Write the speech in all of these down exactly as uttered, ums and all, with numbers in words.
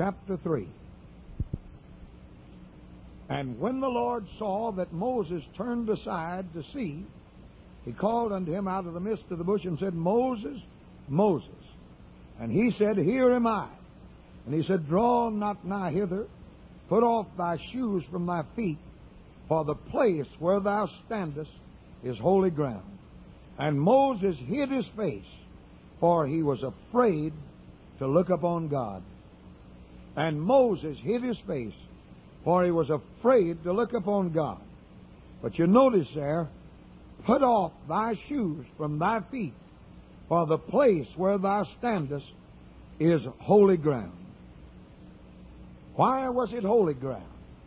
chapter three. And when the Lord saw that Moses turned aside to see, he called unto him out of the midst of the bush and said, Moses, Moses. And he said, Here am I. And he said, Draw not nigh hither, put off thy shoes from thy feet, for the place where thou standest is holy ground. And Moses hid his face, for he was afraid to look upon God. And Moses hid his face, for he was afraid to look upon God. But you notice there, put off thy shoes from thy feet, for the place where thou standest is holy ground. Why was it holy ground?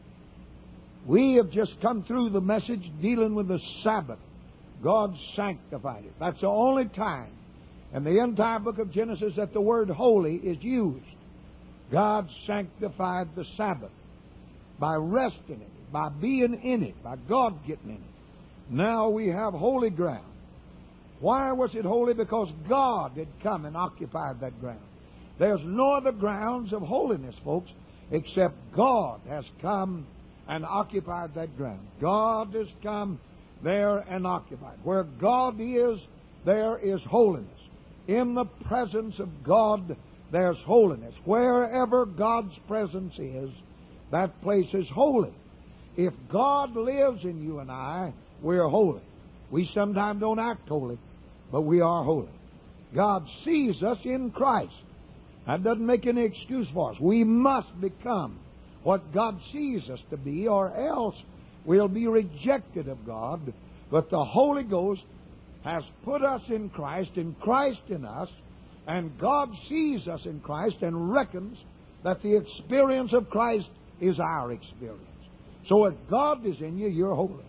We have just come through the message dealing with the Sabbath. God sanctified it. That's the only time in the entire book of Genesis that the word holy is used. God sanctified the Sabbath by resting in it, by being in it, by God getting in it. Now we have holy ground. Why was it holy? Because God had come and occupied that ground. There's no other grounds of holiness, folks, except God has come and occupied that ground. God has come there and occupied. Where God is, there is holiness. In the presence of God, there's holiness. Wherever God's presence is, that place is holy. If God lives in you and I, we're holy. We sometimes don't act holy, but we are holy. God sees us in Christ. That doesn't make any excuse for us. We must become what God sees us to be, or else we'll be rejected of God. But the Holy Ghost has put us in Christ, and Christ in us, and God sees us in Christ and reckons that the experience of Christ is our experience. So if God is in you, you're holy.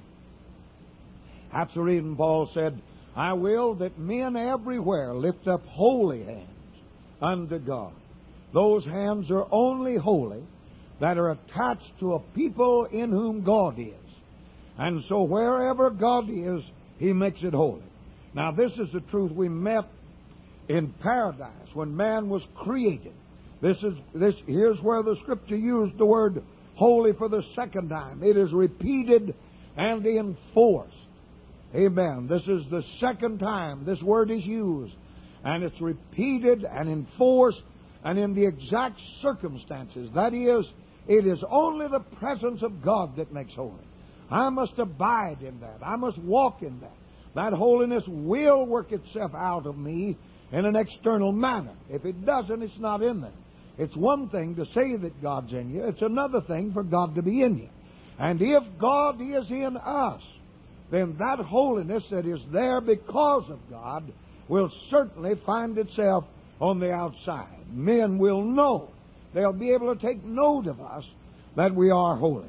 That's the reason Paul said, I will that men everywhere lift up holy hands unto God. Those hands are only holy that are attached to a people in whom God is. And so wherever God is, He makes it holy. Now this is the truth we met in paradise when man was created. This is this. Here's where the Scripture used the word holy for the second time. It is repeated and enforced. Amen. This is the second time this word is used. And it's repeated and enforced and in the exact circumstances. That is, it is only the presence of God that makes holy. I must abide in that. I must walk in that. That holiness will work itself out of me in an external manner. If it doesn't, it's not in there. It's one thing to say that God's in you. It's another thing for God to be in you. And if God is in us, then that holiness that is there because of God will certainly find itself on the outside. Men will know. They'll be able to take note of us that we are holy.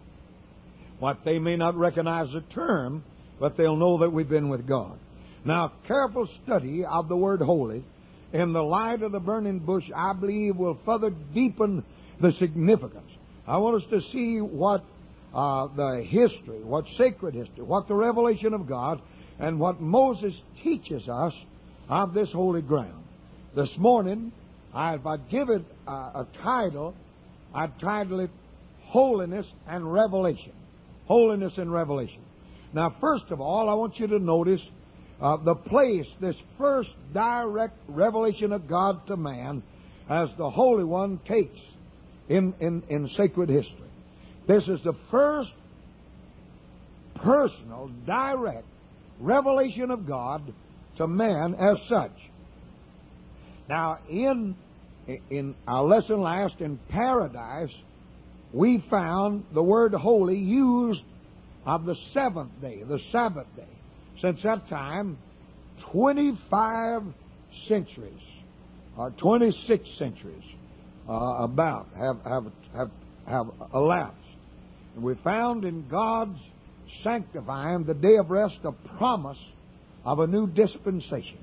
What they may not recognize the term, but they'll know that we've been with God. Now, careful study of the word holy in the light of the burning bush, I believe, will further deepen the significance. I want us to see what uh, the history, what sacred history, what the revelation of God, and what Moses teaches us of this holy ground. This morning, I, if I'd give it a, a title, I'd title it Holiness and Revelation. Holiness and Revelation. Now, first of all, I want you to notice uh, the place, this first direct revelation of God to man as the Holy One takes in, in, in sacred history. This is the first personal, direct revelation of God to man as such. Now, in, in our lesson last, in paradise, we found the word holy used of the seventh day, the Sabbath day. Since that time, twenty-five centuries, or twenty-six centuries, uh, about, have, have, have, have elapsed. And we found in God's sanctifying the day of rest a promise of a new dispensation.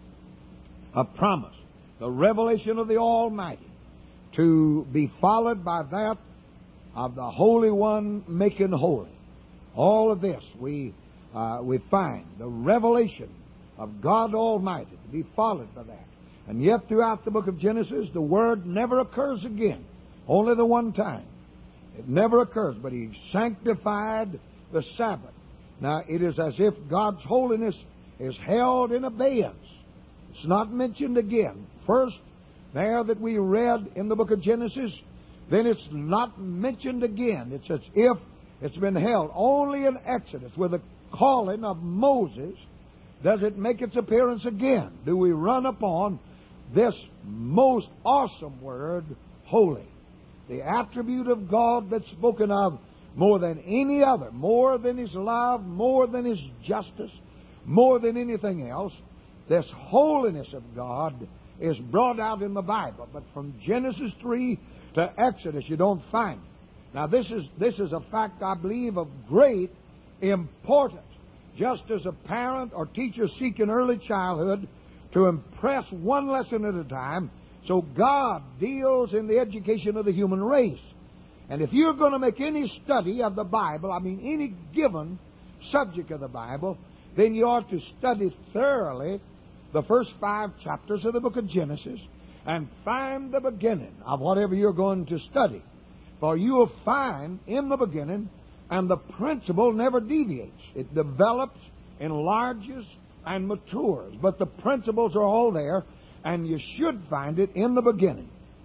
A promise. The revelation of the Almighty to be followed by that of the Holy One making holy. All of this we uh, we find the revelation of God Almighty to be followed by that. And yet throughout the book of Genesis, the word never occurs again Only the one time. It never occurs, but He sanctified the Sabbath. Now, it is as if God's holiness is held in abeyance. It's not mentioned again. First, there that we read in the book of Genesis, then it's not mentioned again. It's as if it's been held. Only in Exodus, with the calling of Moses, does it make its appearance again. Do we run upon this most awesome word, holy? The attribute of God that's spoken of more than any other, more than His love, more than His justice, more than anything else. This holiness of God is brought out in the Bible. But from Genesis three to Exodus, you don't find it. Now, this is, this is a fact, I believe, of great importance. Just as a parent or teacher seek in early childhood to impress one lesson at a time, so God deals in the education of the human race. And if you're going to make any study of the Bible, I mean any given subject of the Bible, then you ought to study thoroughly the first five chapters of the book of Genesis and find the beginning of whatever you're going to study. For you will find in the beginning, and the principle never deviates. It develops, enlarges, and matures. But the principles are all there, and you should find it in the beginning,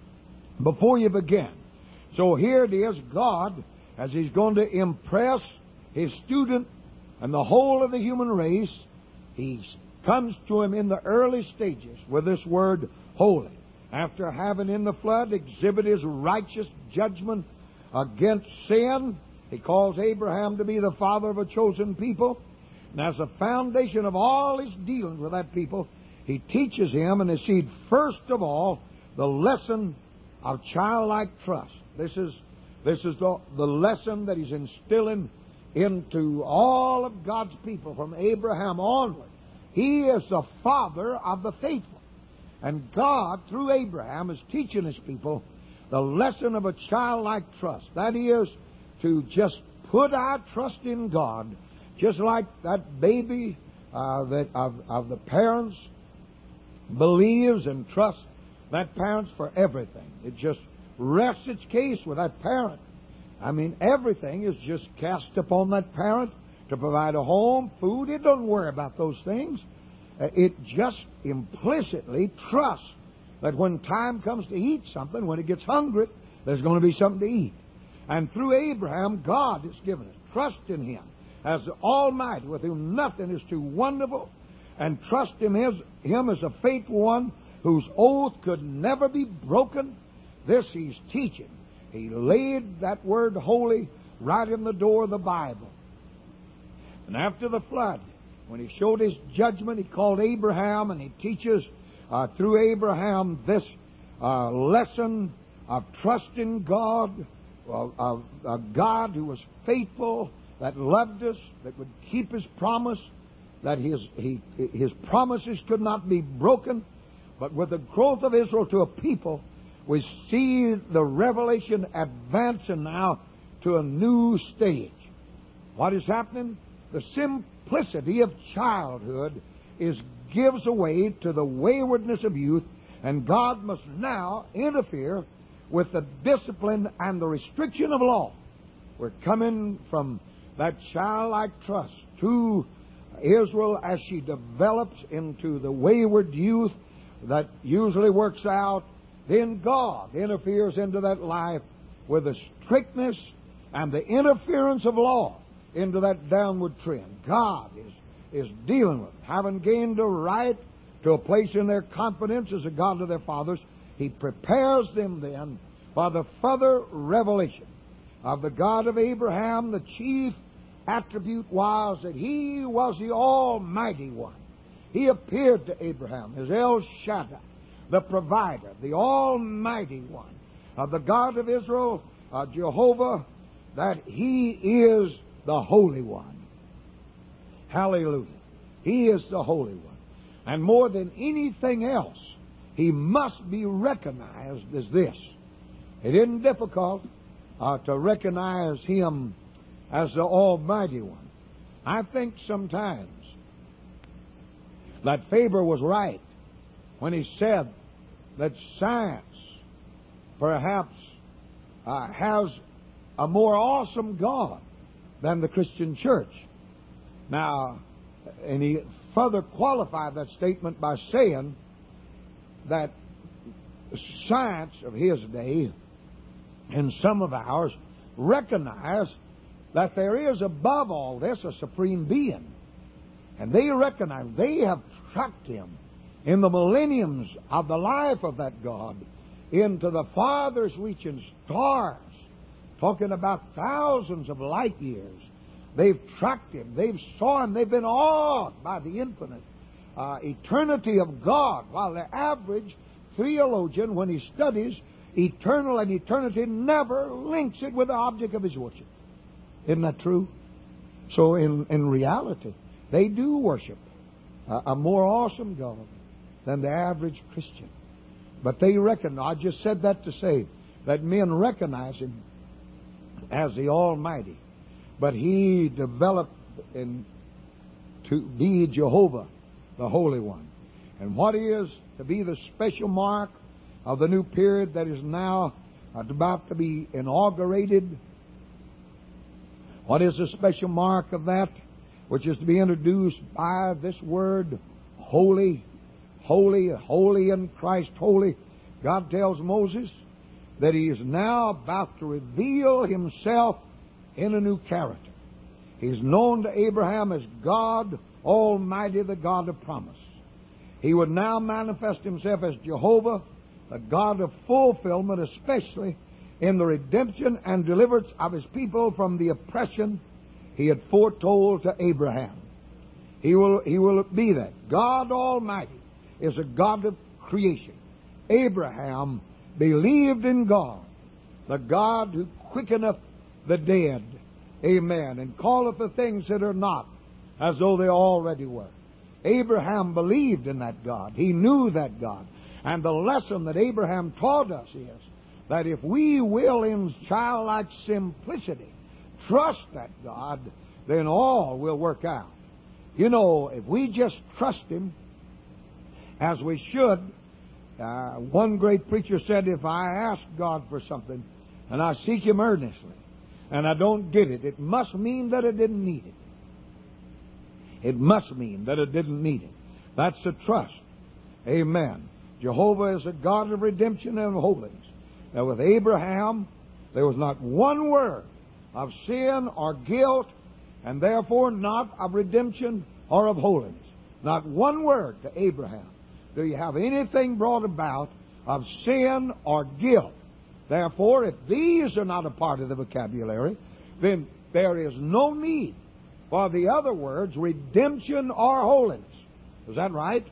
before you begin. So here it is, God, as He's going to impress His student and the whole of the human race, He comes to him in the early stages with this word, holy. After having in the flood exhibited His righteous judgment against sin, He calls Abraham to be the father of a chosen people. And as the foundation of all His dealings with that people, He teaches him and his seed, first of all, the lesson of childlike trust. This is, this is the, the lesson that He's instilling into all of God's people from Abraham onward. He is the father of the faithful. And God, through Abraham, is teaching His people the lesson of a childlike trust. That is, to just put our trust in God, just like that baby uh, that of, of the parents believes and trusts that parents for everything. It just rests its case with that parent. I mean, everything is just cast upon that parent to provide a home, food. It doesn't worry about those things. Uh, it just implicitly trusts that when time comes to eat something, when it gets hungry, there's going to be something to eat. And through Abraham, God has given us trust in Him as the Almighty, with whom nothing is too wonderful, and trust in Him, him as a faithful one whose oath could never be broken. This He's teaching. He laid that word holy right in the door of the Bible. And after the flood, when He showed His judgment, He called Abraham, and He teaches uh, through Abraham this uh, lesson of trusting God, uh, of a God who was faithful, that loved us, that would keep His promise, that his, he, his promises could not be broken. But with the growth of Israel to a people, we see the revelation advancing now to a new stage. What is happening? The simplicity of childhood is gives way to the waywardness of youth, and God must now interfere with the discipline and the restriction of law. We're coming from that childlike trust to Israel as she develops into the wayward youth that usually works out. Then God interferes into that life with the strictness and the interference of law into that downward trend. God is, is dealing with them. Having gained a right to a place in their confidence as a God of their fathers, He prepares them then for the further revelation of the God of Abraham. The chief attribute was that He was the Almighty One. He appeared to Abraham as El Shaddai, the provider, the Almighty One, of the God of Israel, uh, Jehovah, that He is the Holy One. Hallelujah. He is the Holy One. And more than anything else, He must be recognized as this. It isn't difficult uh, to recognize Him as the Almighty One. I think sometimes that Faber was right when he said that science perhaps uh, has a more awesome God than the Christian church. Now, and he further qualified that statement by saying that science of his day and some of ours recognize that there is above all this a supreme being. And they recognize, they have tracked him in the millenniums of the life of that God into the farthest reaching stars, talking about thousands of light years. They've tracked him, they've saw him, they've been awed by the infinite uh, eternity of God, while the average theologian, when he studies eternal and eternity, never links it with the object of his worship. Isn't that true? So in, in reality, they do worship a, a more awesome God than the average Christian. But they reckon, I just said that to say that men recognize him as the Almighty. But he developed in, to be Jehovah, the Holy One. And what is to be the special mark of the new period that is now about to be inaugurated? What is the special mark of that? Which is to be introduced by this word, holy, holy, holy in Christ, holy. God tells Moses that he is now about to reveal himself in a new character. He's known to Abraham as God Almighty, the God of promise. He would now manifest himself as Jehovah, the God of fulfillment, especially in the redemption and deliverance of his people from the oppression he had foretold to Abraham. He will, he will be that. God Almighty is a God of creation. Abraham believed in God, the God who quickeneth the dead. Amen. And calleth the things that are not as though they already were. Abraham believed in that God. He knew that God. And the lesson that Abraham taught us is that if we will in childlike simplicity trust that God, then all will work out. You know, if we just trust Him as we should, uh, one great preacher said, if I ask God for something and I seek Him earnestly and I don't get it, it must mean that I didn't need it. It must mean that I didn't need it. That's the trust. Amen. Jehovah is a God of redemption and holiness. Now with Abraham, there was not one word of sin or guilt, and therefore not of redemption or of holiness. Not one word to Abraham do you have anything brought about of sin or guilt. Therefore, if these are not a part of the vocabulary, then there is no need for the other words, redemption or holiness. Is that right?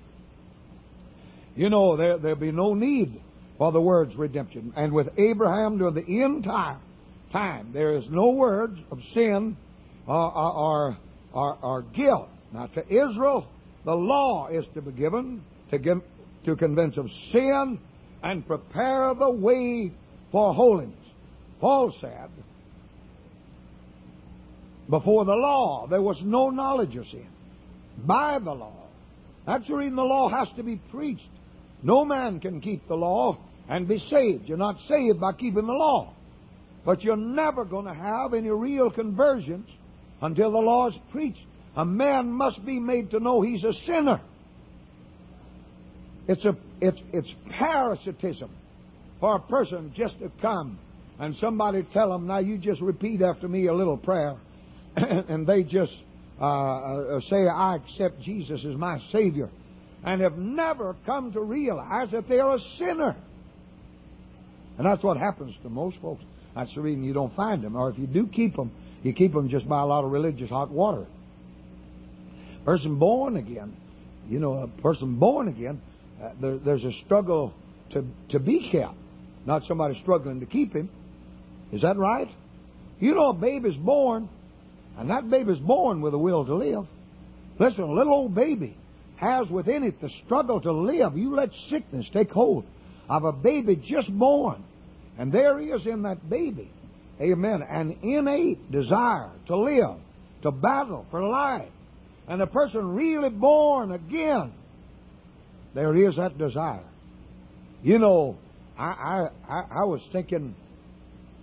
You know, there, there'll be no need for the words redemption. And with Abraham during the end time, time there is no words of sin or, or, or, or guilt. Now, to Israel, the law is to be given to, give, to convince of sin and prepare the way for holiness. Paul said, before the law, there was no knowledge of sin. By the law. That's the reason the law has to be preached. No man can keep the law and be saved. You're not saved by keeping the law. But you're never going to have any real conversions until the law is preached. A man must be made to know he's a sinner. It's a it's it's parasitism for a person just to come and somebody tell them, now you just repeat after me a little prayer, and they just uh, say, I accept Jesus as my Savior, and have never come to realize that they are a sinner. And that's what happens to most folks. That's the reason you don't find them. Or if you do keep them, you keep them just by a lot of religious hot water. Person born again, you know, a person born again, uh, there, there's a struggle to, to be kept, not somebody struggling to keep him. Is that right? You know, a babe is born, and that babe is born with a will to live. Listen, a little old baby has within it the struggle to live. You let sickness take hold of a baby just born, and there is in that baby, amen, an innate desire to live, to battle for life. And a person really born again, there is that desire. You know, I I, I was thinking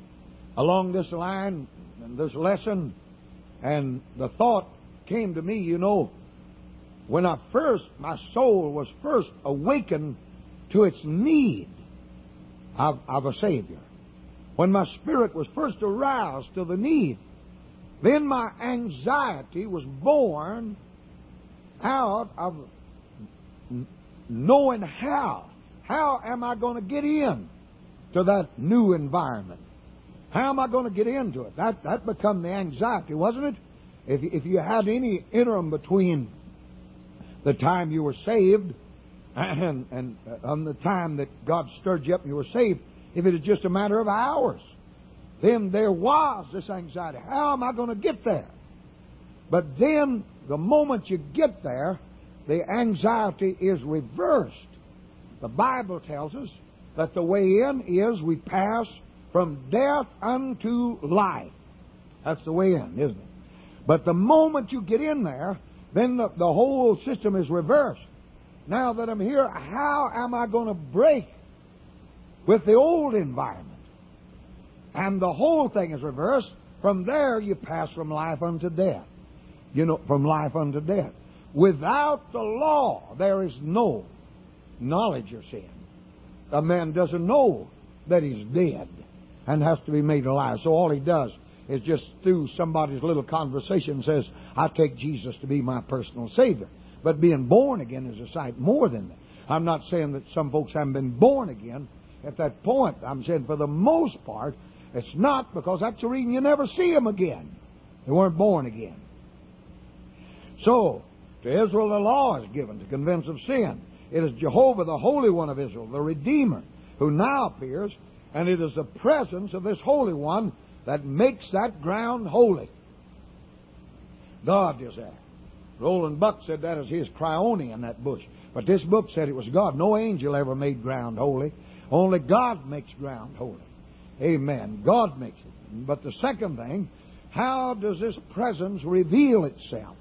along this line and this lesson, and the thought came to me, you know, when I first, my soul was first awakened to its need of, of a Savior. When my spirit was first aroused to the need, then my anxiety was born out of knowing how. How am I going to get in to that new environment? How am I going to get into it? That that become the anxiety, wasn't it? If if you had any interim between the time you were saved and and uh, on the time that God stirred you up and you were saved, if it is just a matter of hours, then there was this anxiety. How am I going to get there? But then, the moment you get there, the anxiety is reversed. The Bible tells us that the way in is we pass from death unto life. That's the way in, isn't it? But the moment you get in there, then the, the whole system is reversed. Now that I'm here, how am I going to break with the old environment? And the whole thing is reversed. From there, you pass from life unto death. You know, from life unto death. Without the law, there is no knowledge of sin. A man doesn't know that he's dead and has to be made alive. So all he does is just through somebody's little conversation says, I take Jesus to be my personal Savior. But being born again is a sight more than that. I'm not saying that some folks haven't been born again at that point. I'm saying for the most part, it's not, because that's the reason you never see them again. They weren't born again. So, to Israel the law is given to convince of sin. It is Jehovah, the Holy One of Israel, the Redeemer, who now appears, and it is the presence of this Holy One that makes that ground holy. God is there. Roland Buck said that is his cryoni in that bush. But this book said it was God. No angel ever made ground holy. Only God makes ground holy. Amen. God makes it. But the second thing, how does this presence reveal itself?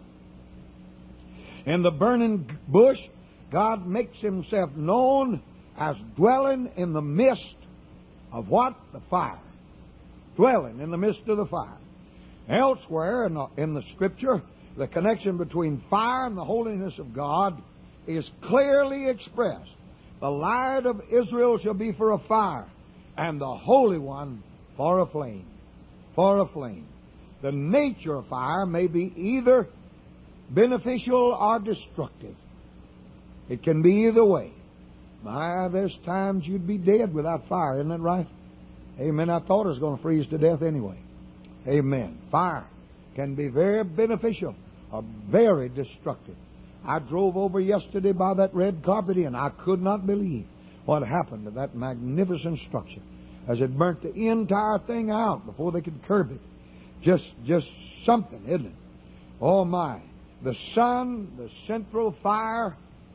In the burning bush, God makes Himself known as dwelling in the midst of what? The fire. Dwelling in the midst of the fire. Elsewhere in the, in the Scripture, the connection between fire and the holiness of God is clearly expressed. The light of Israel shall be for a fire, and the Holy One for a flame. For a flame. The nature of fire may be either beneficial or destructive. It can be either way. My, there's times you'd be dead without fire, isn't that right? Amen. I thought I was going to freeze to death anyway. Amen. Fire can be very beneficial or very destructive. I drove over yesterday by that red carpet inn. I could not believe what happened to that magnificent structure as it burnt the entire thing out before they could curb it. Just, just something, isn't it? Oh my. The sun, the central fire,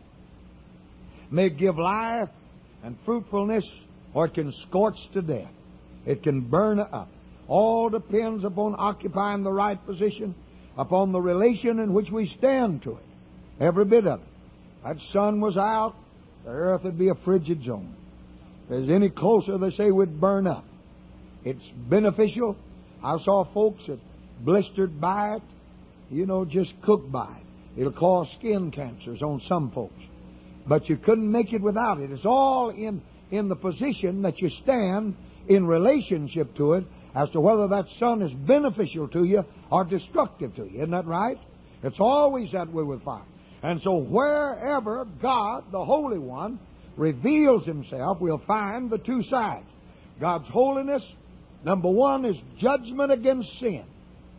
may give life and fruitfulness, or it can scorch to death. It can burn up. All depends upon occupying the right position, upon the relation in which we stand to it. Every bit of it. That sun was out, the earth would be a frigid zone. If there's any closer, they say we'd burn up. It's beneficial. I saw folks that blistered by it, you know, just cooked by it. It'll cause skin cancers on some folks. But you couldn't make it without it. It's all in, in the position that you stand in relationship to it as to whether that sun is beneficial to you or destructive to you. Isn't that right? It's always that way with fire. And so wherever God, the Holy One, reveals Himself, we'll find the two sides. God's holiness, number one, is judgment against sin.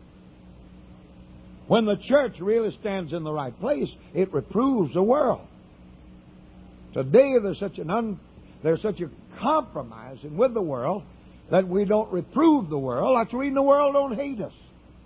When the church really stands in the right place, it reproves the world. Today there's such an un, there's such a compromising with the world that we don't reprove the world. That's the reason the world don't hate us.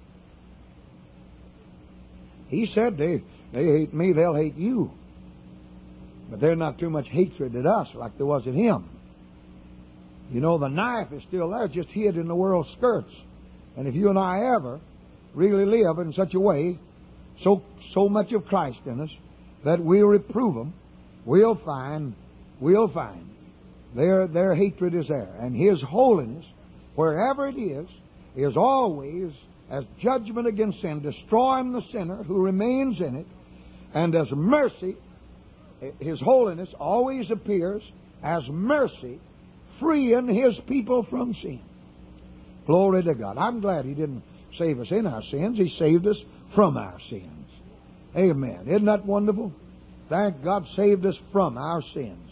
He said they they hate me, they'll hate you. But there's not too much hatred at us like there was at Him. You know, the knife is still there, just hid in the world's skirts. And if you and I ever really live in such a way, so so much of Christ in us, that we'll reprove them, we'll find, we'll find their their hatred is there, and His holiness wherever it is, is always as judgment against sin, destroying the sinner who remains in it, and as mercy, His holiness always appears as mercy, freeing His people from sin. Glory to God. I'm glad He didn't save us in our sins. He saved us from our sins. Amen. Isn't that wonderful? Thank God saved us from our sins.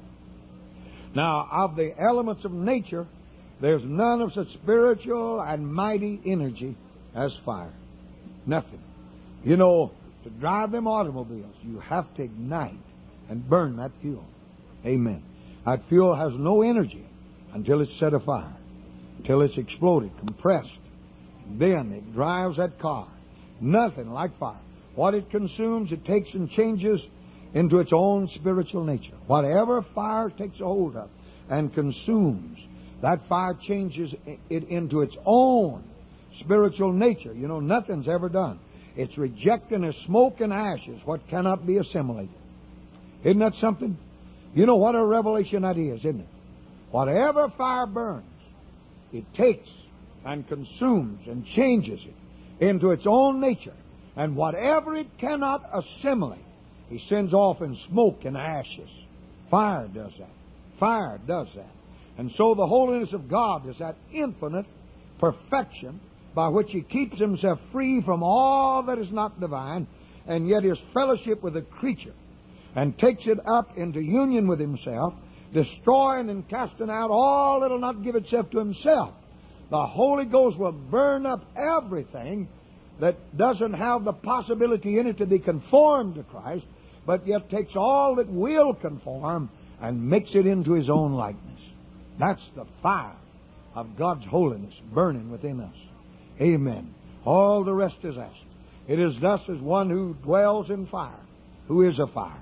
Now, of the elements of nature, there's none of such spiritual and mighty energy as fire. Nothing. You know, to drive them automobiles, you have to ignite and burn that fuel. Amen. That fuel has no energy until it's set afire, until it's exploded, compressed. Then it drives that car. Nothing like fire. What it consumes, it takes and changes into its own spiritual nature. Whatever fire takes a hold of and consumes, that fire changes it into its own spiritual nature. You know, nothing's ever done. It's rejecting as smoke and ashes what cannot be assimilated. Isn't that something? You know what a revelation that is, isn't it? Whatever fire burns, it takes and consumes and changes it into its own nature. And whatever it cannot assimilate, He sends off in smoke and ashes. Fire does that. Fire does that. And so the holiness of God is that infinite perfection by which He keeps Himself free from all that is not divine, and yet His fellowship with the creature, and takes it up into union with Himself, destroying and casting out all that will not give itself to Himself. The Holy Ghost will burn up everything that doesn't have the possibility in it to be conformed to Christ, but yet takes all that will conform and makes it into His own likeness. That's the fire of God's holiness burning within us. Amen. All the rest is asked. It is thus as one who dwells in fire, who is a fire,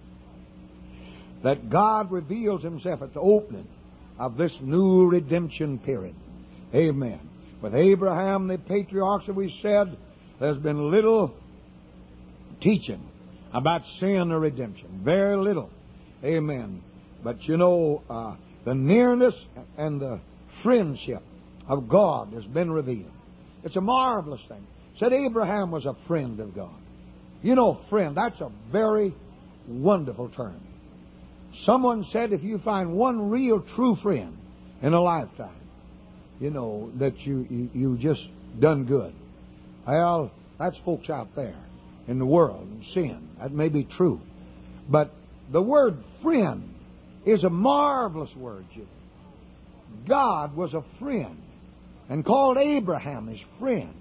that God reveals Himself at the opening of this new redemption period. Amen. With Abraham, the patriarchs, that we said, there's been little teaching about sin or redemption. Very little. Amen. But you know, uh, the nearness and the friendship of God has been revealed. It's a marvelous thing. Said Abraham was a friend of God. You know, friend, that's a very wonderful term. Someone said if you find one real true friend in a lifetime, you know, that you, you, you just done good. Well, that's folks out there in the world and sin. That may be true. But the word friend is a marvelous word, you know. God was a friend and called Abraham his friend.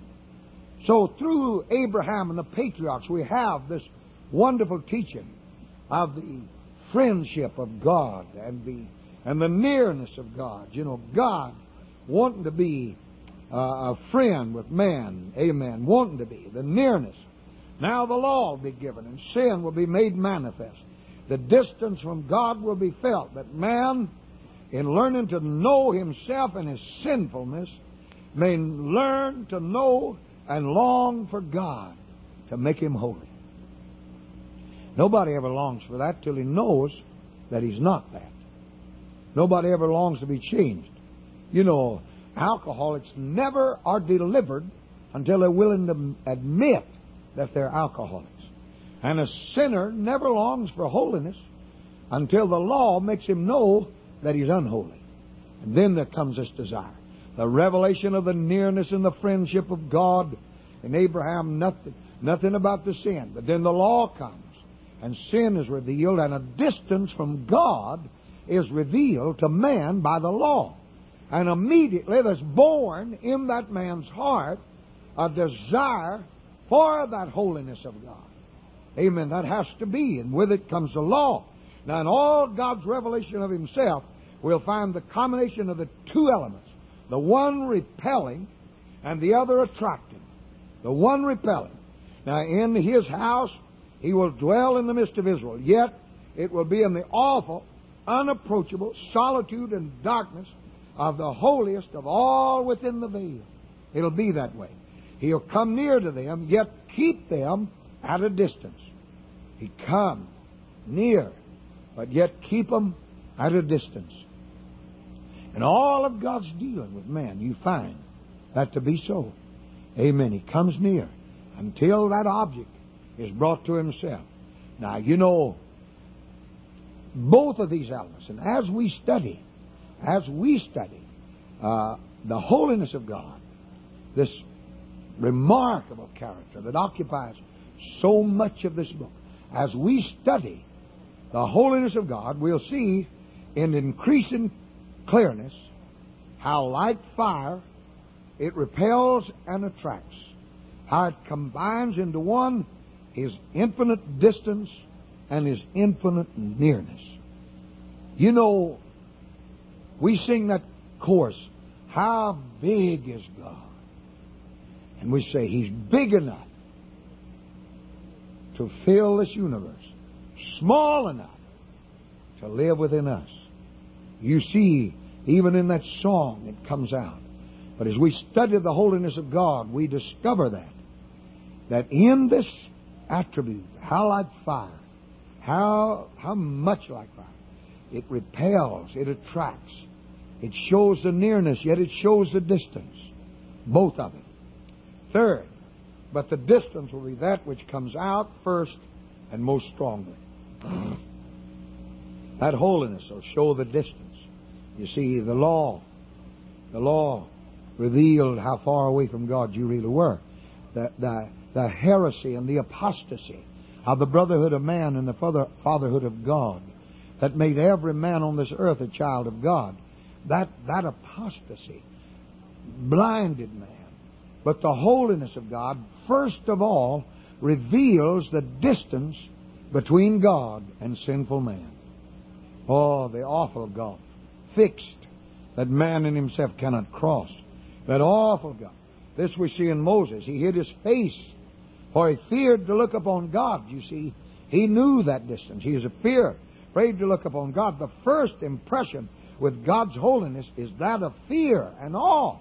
So through Abraham and the patriarchs, we have this wonderful teaching of the friendship of God and the and the nearness of God. You know, God wanting to be uh, a friend with man. Amen. Wanting to be. The nearness. Now the law will be given and sin will be made manifest. The distance from God will be felt. That man, in learning to know himself and his sinfulness, may learn to know and long for God to make him holy. Nobody ever longs for that till he knows that he's not that. Nobody ever longs to be changed. You know, alcoholics never are delivered until they're willing to admit that they're alcoholics. And a sinner never longs for holiness until the law makes him know that he's unholy. And then there comes this desire. The revelation of the nearness and the friendship of God. In Abraham, nothing, nothing about the sin. But then the law comes. And sin is revealed, and a distance from God is revealed to man by the law. And immediately there's born in that man's heart a desire for that holiness of God. Amen. That has to be, and with it comes the law. Now, in all God's revelation of Himself, we'll find the combination of the two elements. The one repelling and the other attracting. The one repelling. Now, in His house, He will dwell in the midst of Israel. Yet, it will be in the awful, unapproachable solitude and darkness of the holiest of all within the veil. It'll be that way. He'll come near to them, yet keep them at a distance. He come near, but yet keep them at a distance. And all of God's dealing with man, you find that to be so. Amen. He comes near until that object is brought to himself. Now, you know, both of these elements, and as we study, as we study uh, the holiness of God, this remarkable character that occupies so much of this book, as we study the holiness of God, we'll see in increasing clearness how, like fire, it repels and attracts, how it combines into one His infinite distance and His infinite nearness. You know, we sing that chorus, how big is God? And we say He's big enough to fill this universe, small enough to live within us. You see, even in that song, it comes out. But as we study the holiness of God, we discover that, that in this attribute, how like fire, how, how much like fire, it repels, it attracts, it shows the nearness, yet it shows the distance, both of it. Third, but the distance will be that which comes out first and most strongly. That holiness will show the distance. You see, the law, the law revealed how far away from God you really were. The, the, the heresy and the apostasy of the brotherhood of man and the father, fatherhood of God that made every man on this earth a child of God. That, that apostasy blinded man. But the holiness of God, first of all, reveals the distance between God and sinful man. Oh, the awful gulf, fixed, that man in himself cannot cross. That awful gulf. This we see in Moses. He hid his face, for he feared to look upon God. You see, he knew that distance. He was a fear, afraid to look upon God. The first impression with God's holiness is that of fear and awe.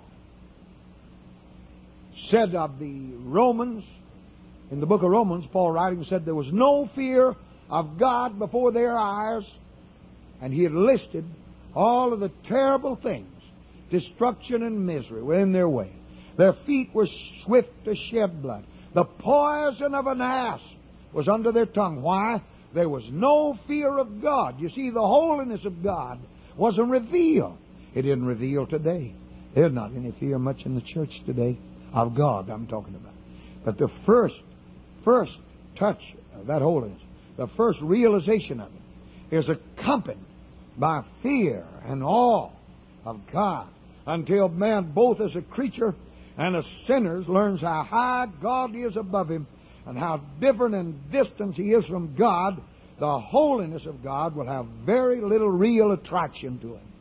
Said of the Romans, in the book of Romans, Paul writing said there was no fear of God before their eyes, and he had listed all of the terrible things, destruction and misery were in their way. Their feet were swift to shed blood. The poison of an asp was under their tongue. Why? There was no fear of God. You see, the holiness of God wasn't revealed. It isn't revealed today. There's not any fear much in the church today of God, I'm talking about. But the first, first touch of that holiness, the first realization of it, is accompanied by fear and awe of God, until man, both as a creature and as sinners, learns how high God is above him and how different and distant he is from God. The holiness of God will have very little real attraction to him.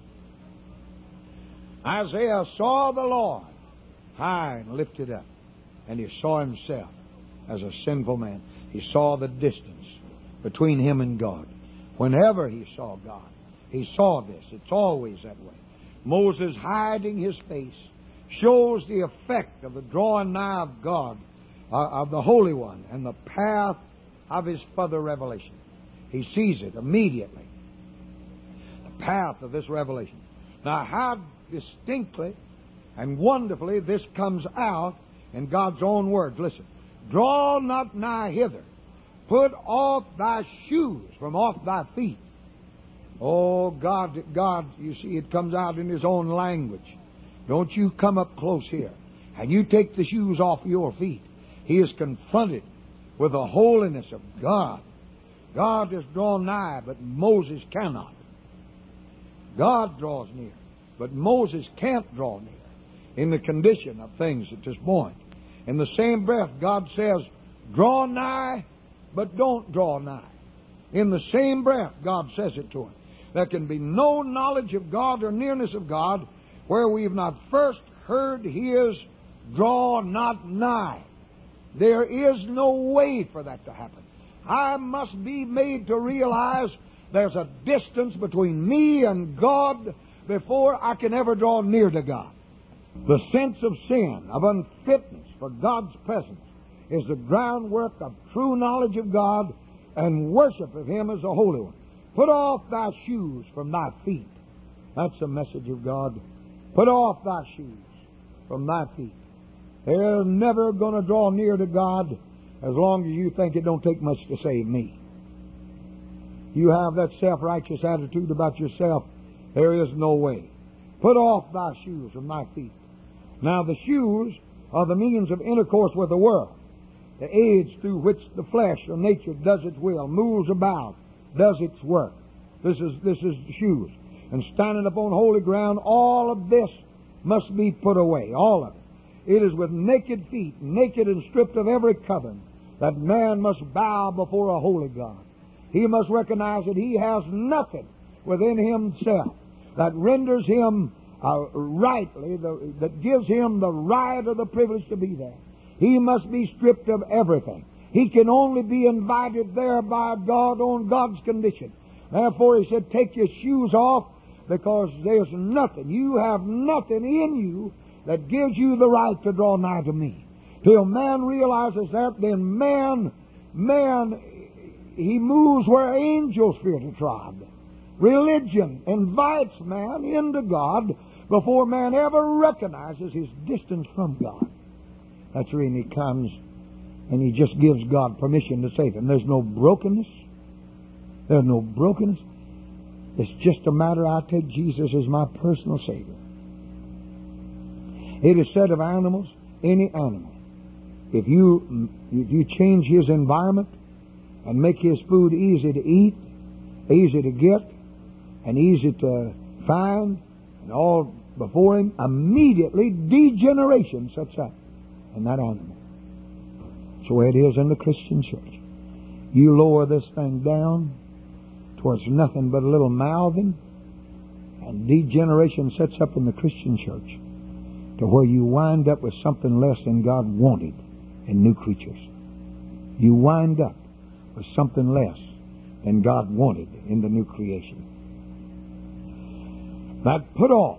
Isaiah saw the Lord high and lifted up, and he saw himself as a sinful man. He saw the distance between him and God. Whenever he saw God, he saw this. It's always that way. Moses hiding his face shows the effect of the drawing nigh of God, uh, of the Holy One, and the path of his further revelation. He sees it immediately. The path of this revelation. Now, how distinctly and wonderfully this comes out in God's own words. Listen. Draw not nigh hither. Put off thy shoes from off thy feet. Oh, God, God, you see, it comes out in His own language. Don't you come up close here. And you take the shoes off your feet. He is confronted with the holiness of God. God is drawn nigh, but Moses cannot. God draws near, but Moses can't draw near in the condition of things at this point. In the same breath, God says, draw nigh, but don't draw nigh. In the same breath, God says it to him. There can be no knowledge of God or nearness of God where we've not first heard His draw not nigh. There is no way for that to happen. I must be made to realize there's a distance between me and God before I can ever draw near to God. The sense of sin, of unfitness for God's presence, is the groundwork of true knowledge of God and worship of Him as the Holy One. Put off thy shoes from thy feet. That's the message of God. Put off thy shoes from thy feet. They're never going to draw near to God as long as you think it don't take much to save me. You have that self-righteous attitude about yourself, there is no way. Put off thy shoes from thy feet. Now the shoes are the means of intercourse with the world, the aids through which the flesh or nature does its will, moves about, does its work. This is this is the shoes. And standing upon holy ground, all of this must be put away, all of it. It is with naked feet, naked and stripped of every covering, that man must bow before a holy God. He must recognize that he has nothing within himself that renders him uh, rightly, the, that gives him the right or the privilege to be there. He must be stripped of everything. He can only be invited there by God on God's condition. Therefore, he said, take your shoes off, because there's nothing, you have nothing in you that gives you the right to draw nigh to me. Till man realizes that, then man, man, he moves where angels fear to trod. Religion invites man into God before man ever recognizes his distance from God. That's when he comes and he just gives God permission to save him. There's no brokenness. There's no brokenness. It's just a matter I take Jesus as my personal Savior. It is said of animals, any animal, if you if you change his environment and make his food easy to eat, easy to get, and easy to find, and all before him, immediately degeneration sets up in that animal. That's the way it is in the Christian church. You lower this thing down towards nothing but a little mouthing, and degeneration sets up in the Christian church to where you wind up with something less than God wanted in new creatures. You wind up with something less than God wanted in the new creation. That put off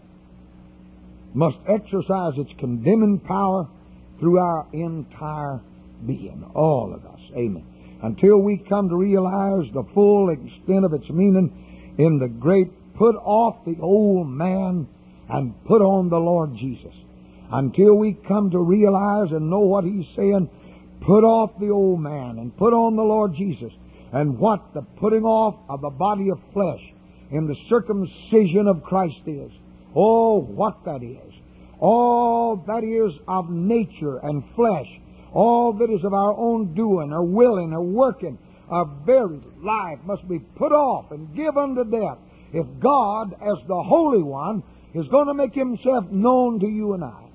must exercise its condemning power through our entire being, all of us. Amen. Until we come to realize the full extent of its meaning in the great put off the old man and put on the Lord Jesus. Until we come to realize and know what He's saying, put off the old man and put on the Lord Jesus, and what the putting off of the body of flesh in the circumcision of Christ is. Oh, what that is. All that is of nature and flesh. All that is of our own doing or willing or working, our very life must be put off and give unto death if God, as the Holy One, is going to make Himself known to you and I.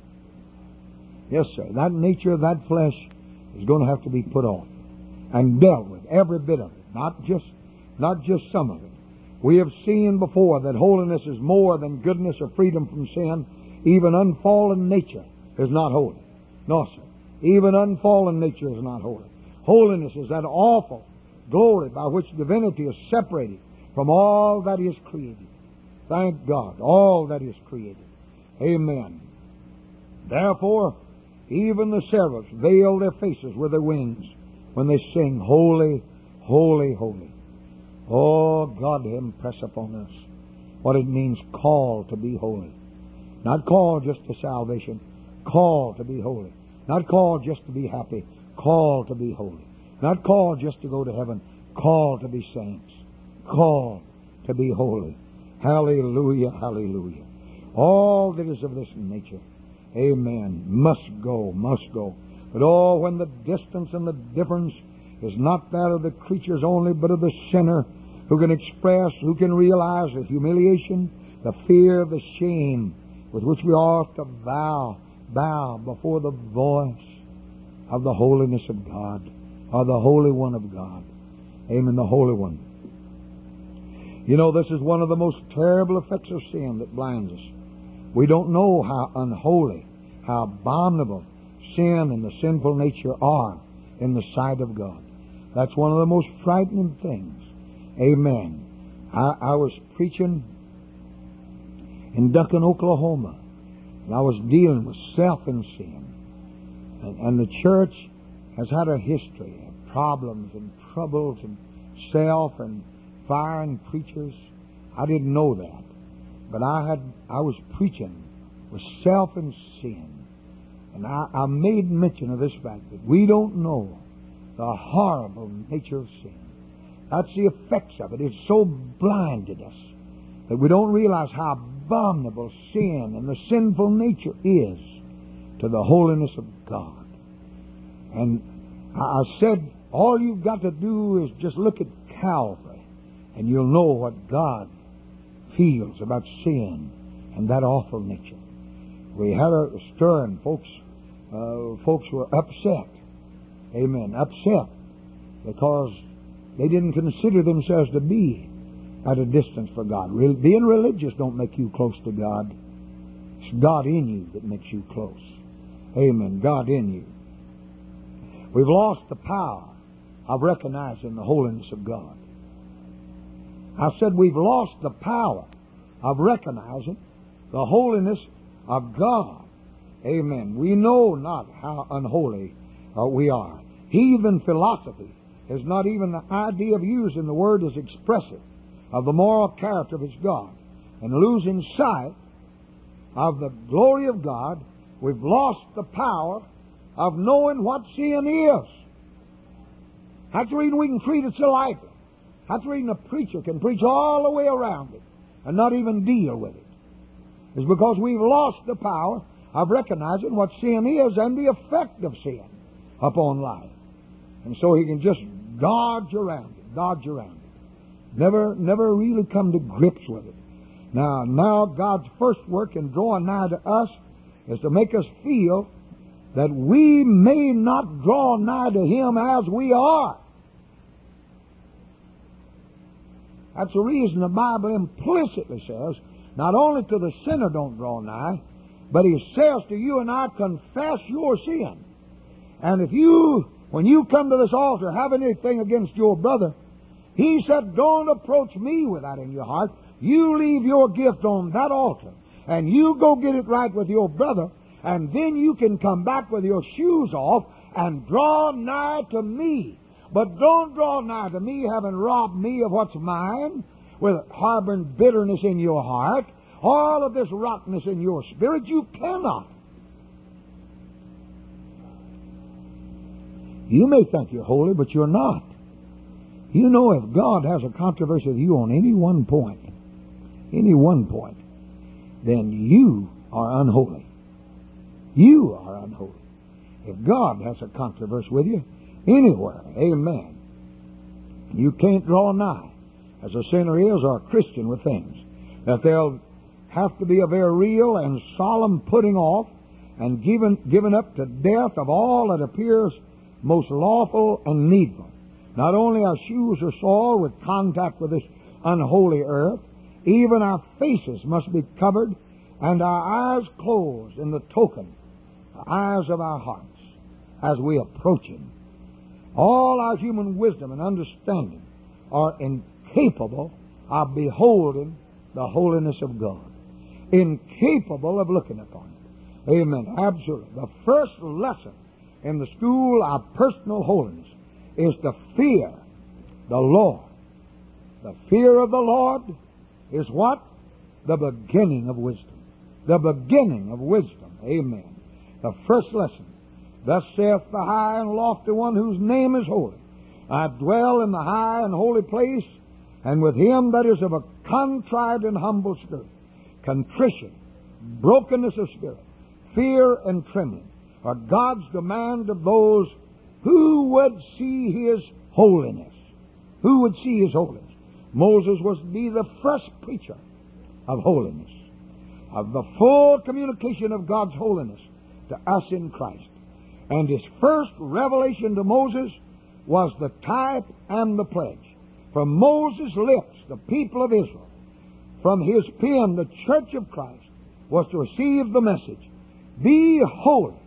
Yes, sir. That nature, that flesh is going to have to be put off and dealt with, every bit of it, not just, not just some of it. We have seen before that holiness is more than goodness or freedom from sin. Even unfallen nature is not holy. No, sir. Even unfallen nature is not holy. Holiness is that awful glory by which divinity is separated from all that is created. Thank God, all that is created. Amen. Therefore, even the seraphs veil their faces with their wings when they sing, Holy, Holy, Holy. Oh, God, impress upon us what it means, called to be holy. Not called just to salvation, called to be holy. Not called just to be happy, called to be holy. Not called just to go to heaven, called to be saints, called to be holy. Hallelujah, hallelujah. All that is of this nature, amen, must go, must go. But oh, when the distance and the difference is not that of the creatures only, but of the sinner who can express, who can realize the humiliation, the fear, the shame with which we ought to bow, bow before the voice of the holiness of God, or the Holy One of God. Amen, the Holy One. You know, this is one of the most terrible effects of sin that blinds us. We don't know how unholy, how abominable sin and the sinful nature are in the sight of God. That's one of the most frightening things. Amen. I, I was preaching in Duncan, Oklahoma, and I was dealing with self and sin. And, and the church has had a history of problems and troubles and self and firing preachers. I didn't know that. But I had I was preaching with self and sin. And I, I made mention of this fact that we don't know the horrible nature of sin. That's the effects of it. It's so blinded us that we don't realize how abominable sin and the sinful nature is to the holiness of God. And I said, all you've got to do is just look at Calvary, and you'll know what God feels about sin and that awful nature. We had a stirring, folks. Uh, folks were upset. Amen. Upset because they didn't consider themselves to be at a distance for God. Re- being religious don't make you close to God. It's God in you that makes you close. Amen. God in you. We've lost the power of recognizing the holiness of God. I said we've lost the power of recognizing the holiness of God. Amen. We know not how unholy uh, we are. Heathen philosophy is not even the idea of using the word as expressive of the moral character of its God. And losing sight of the glory of God, we've lost the power of knowing what sin is. That's the reason we can treat it so lightly. That's the reason a preacher can preach all the way around it and not even deal with it. It's because we've lost the power of recognizing what sin is and the effect of sin upon life. And so he can just dodge around it, dodge around it. Never, never really come to grips with it. Now, now God's first work in drawing nigh to us is to make us feel that we may not draw nigh to Him as we are. That's the reason the Bible implicitly says, not only to the sinner don't draw nigh, but He says to you and I, confess your sin. And if you, when you come to this altar, have anything against your brother, He said, don't approach me with that in your heart. You leave your gift on that altar, and you go get it right with your brother, and then you can come back with your shoes off and draw nigh to me. But don't draw nigh to me having robbed me of what's mine, with harboring bitterness in your heart, all of this rottenness in your spirit. You cannot. You may think you're holy, but you're not. You know, if God has a controversy with you on any one point, any one point, then you are unholy. You are unholy. If God has a controversy with you anywhere, amen, you can't draw nigh, as a sinner is or a Christian, with things. That there'll have to be a very real and solemn putting off and given, given up to death of all that appears most lawful and needful. Not only our shoes are soiled with contact with this unholy earth, even our faces must be covered and our eyes closed in the token, the eyes of our hearts, as we approach Him. All our human wisdom and understanding are incapable of beholding the holiness of God. Incapable of looking upon it. Amen. Absolutely. The first lesson in the school of personal holiness is to fear the Lord. The fear of the Lord is what? The beginning of wisdom. The beginning of wisdom. Amen. The first lesson. Thus saith the high and lofty one whose name is holy. I dwell in the high and holy place, and with him that is of a contrite and humble spirit. Contrition, brokenness of spirit, fear and trembling are God's demand of those who would see His holiness. Who would see His holiness? Moses was to be the first preacher of holiness, of the full communication of God's holiness to us in Christ. And his first revelation to Moses was the type and the pledge. From Moses' lips, the people of Israel, from his pen, the church of Christ, was to receive the message, be holy.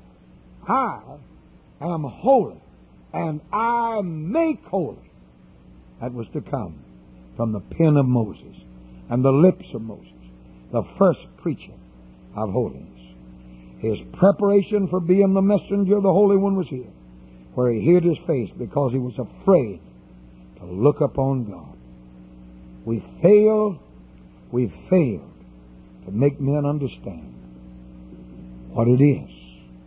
I am holy, and I make holy. That was to come from the pen of Moses and the lips of Moses, the first preacher of holiness. His preparation for being the messenger of the Holy One was here, where he hid his face because he was afraid to look upon God. We failed, we failed to make men understand what it is